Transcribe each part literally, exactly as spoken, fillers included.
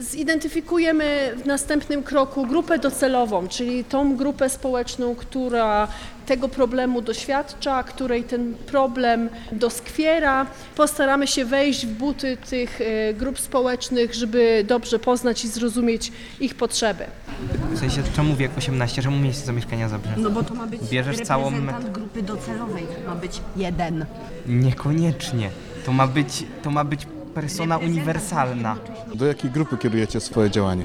Zidentyfikujemy w następnym kroku grupę docelową, czyli tą grupę społeczną, która tego problemu doświadcza, której ten problem doskwiera. Postaramy się wejść w buty tych grup społecznych, żeby dobrze poznać i zrozumieć ich potrzeby. W sensie, czemu wiek osiemnaście, czemu miejsce zamieszkania Zabrze? No bo to ma być Bierzesz całą reprezentant grupy docelowej, ma być jeden. Niekoniecznie. To ma być, to ma być persona uniwersalna. Do jakiej grupy kierujecie swoje działanie?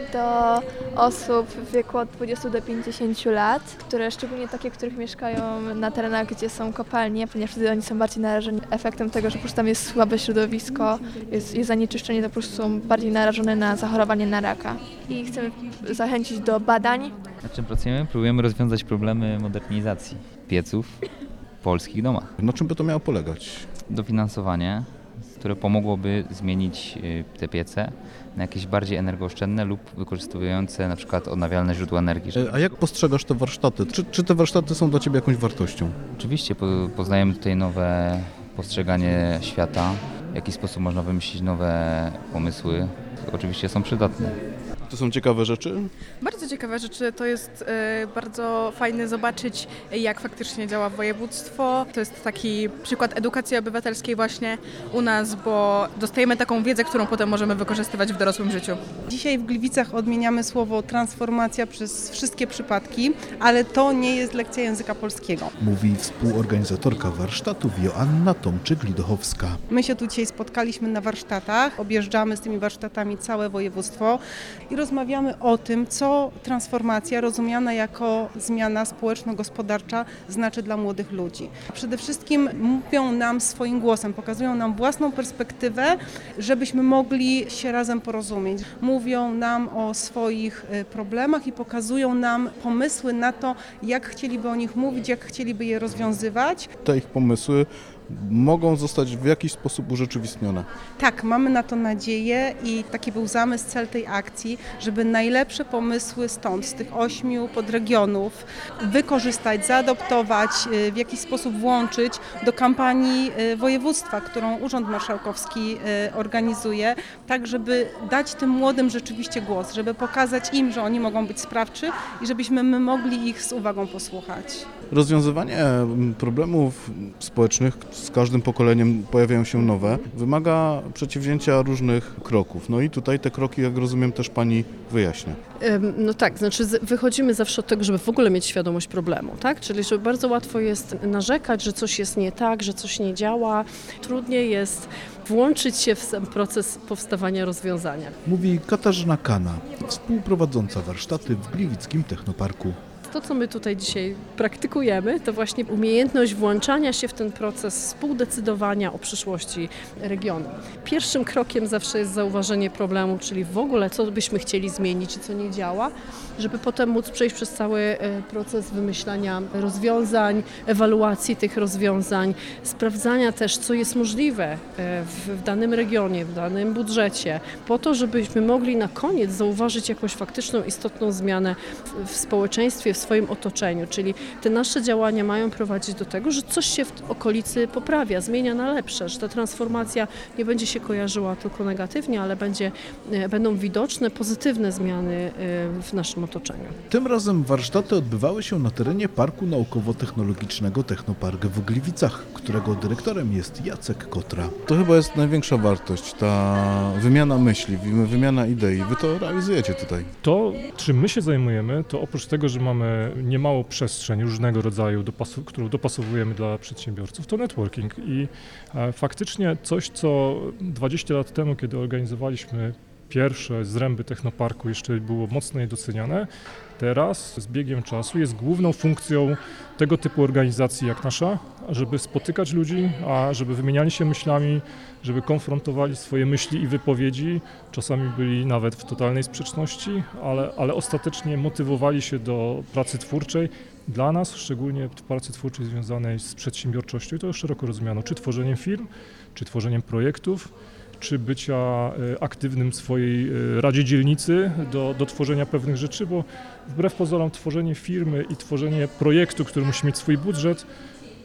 Do osób w wieku od dwudziestu do pięćdziesięciu lat, które szczególnie takie, których mieszkają na terenach, gdzie są kopalnie, ponieważ wtedy oni są bardziej narażeni efektem tego, że po prostu tam jest słabe środowisko, jest, jest zanieczyszczenie, to po prostu są bardziej narażone na zachorowanie na raka. I chcemy zachęcić do badań. Nad czym pracujemy? Próbujemy rozwiązać problemy modernizacji pieców w polskich domach. Na czym by to miało polegać? Dofinansowanie, które pomogłoby zmienić te piece na jakieś bardziej energooszczędne lub wykorzystujące na przykład odnawialne źródła energii. A jak postrzegasz te warsztaty? Czy, czy te warsztaty są dla Ciebie jakąś wartością? Oczywiście po, poznajemy tutaj nowe postrzeganie świata, w jaki sposób można wymyślić nowe pomysły. Oczywiście są przydatne. To są ciekawe rzeczy? Bardzo ciekawe rzeczy. To jest e, bardzo fajne zobaczyć, jak faktycznie działa województwo. To jest taki przykład edukacji obywatelskiej właśnie u nas, bo dostajemy taką wiedzę, którą potem możemy wykorzystywać w dorosłym życiu. Dzisiaj w Gliwicach odmieniamy słowo transformacja przez wszystkie przypadki, ale to nie jest lekcja języka polskiego. Mówi współorganizatorka warsztatów Joanna Tomczyk-Lidochowska. My się tu dzisiaj spotkaliśmy na warsztatach, objeżdżamy z tymi warsztatami całe województwo i rozmawiamy o tym, co transformacja rozumiana jako zmiana społeczno-gospodarcza znaczy dla młodych ludzi. Przede wszystkim mówią nam swoim głosem, pokazują nam własną perspektywę, żebyśmy mogli się razem porozumieć. Mówią nam o swoich problemach i pokazują nam pomysły na to, jak chcieliby o nich mówić, jak chcieliby je rozwiązywać. Te ich pomysły mogą zostać w jakiś sposób urzeczywistnione. Tak, mamy na to nadzieję i taki był zamysł, cel tej akcji, żeby najlepsze pomysły stąd, z tych ośmiu podregionów wykorzystać, zaadoptować, w jakiś sposób włączyć do kampanii województwa, którą Urząd Marszałkowski organizuje, tak żeby dać tym młodym rzeczywiście głos, żeby pokazać im, że oni mogą być sprawczy i żebyśmy my mogli ich z uwagą posłuchać. Rozwiązywanie problemów społecznych, z każdym pokoleniem pojawiają się nowe, wymaga przedsięwzięcia różnych kroków. No i tutaj te kroki, jak rozumiem, też Pani wyjaśnia. No tak, znaczy wychodzimy zawsze od tego, żeby w ogóle mieć świadomość problemu, tak? Czyli że bardzo łatwo jest narzekać, że coś jest nie tak, że coś nie działa. Trudniej jest włączyć się w sam proces powstawania rozwiązania. Mówi Katarzyna Kana, współprowadząca warsztaty w Gliwickim Technoparku. To, co my tutaj dzisiaj praktykujemy, to właśnie umiejętność włączania się w ten proces współdecydowania o przyszłości regionu. Pierwszym krokiem zawsze jest zauważenie problemu, czyli w ogóle co byśmy chcieli zmienić i co nie działa, żeby potem móc przejść przez cały proces wymyślania rozwiązań, ewaluacji tych rozwiązań, sprawdzania też, co jest możliwe w, w danym regionie, w danym budżecie, po to, żebyśmy mogli na koniec zauważyć jakąś faktyczną, istotną zmianę w, w społeczeństwie, w swoim otoczeniu, czyli te nasze działania mają prowadzić do tego, że coś się w okolicy poprawia, zmienia na lepsze, że ta transformacja nie będzie się kojarzyła tylko negatywnie, ale będzie, będą widoczne pozytywne zmiany w naszym otoczeniu. Tym razem warsztaty odbywały się na terenie Parku Naukowo-Technologicznego Technopark w Gliwicach, którego dyrektorem jest Jacek Kotra. To chyba jest największa wartość, ta wymiana myśli, wymiana idei. Wy to realizujecie tutaj. To, czym my się zajmujemy, to oprócz tego, że mamy niemało przestrzeń różnego rodzaju, dopasu, którą dopasowujemy dla przedsiębiorców, to networking i e, faktycznie coś, co dwadzieścia lat temu, kiedy organizowaliśmy pierwsze zręby Technoparku, jeszcze było mocno niedoceniane, teraz z biegiem czasu jest główną funkcją tego typu organizacji jak nasza, żeby spotykać ludzi, a żeby wymieniali się myślami, żeby konfrontowali swoje myśli i wypowiedzi. Czasami byli nawet w totalnej sprzeczności, ale, ale ostatecznie motywowali się do pracy twórczej. Dla nas, szczególnie w pracy twórczej związanej z przedsiębiorczością, i to szeroko rozumiano, czy tworzeniem firm, czy tworzeniem projektów, czy bycia aktywnym w swojej Radzie Dzielnicy do, do tworzenia pewnych rzeczy, bo wbrew pozorom tworzenie firmy i tworzenie projektu, który musi mieć swój budżet,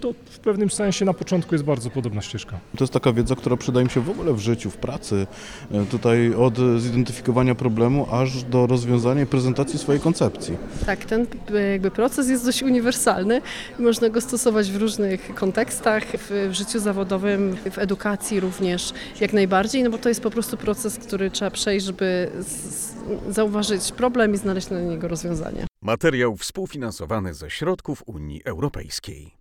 to w pewnym sensie na początku jest bardzo podobna ścieżka. To jest taka wiedza, która przyda im się w ogóle w życiu, w pracy. Tutaj od zidentyfikowania problemu aż do rozwiązania i prezentacji swojej koncepcji. Tak, ten jakby proces jest dość uniwersalny. Można go stosować w różnych kontekstach, w, w życiu zawodowym, w edukacji również jak najbardziej, no bo to jest po prostu proces, który trzeba przejść, żeby z, zauważyć problem i znaleźć na niego rozwiązanie. Materiał współfinansowany ze środków Unii Europejskiej.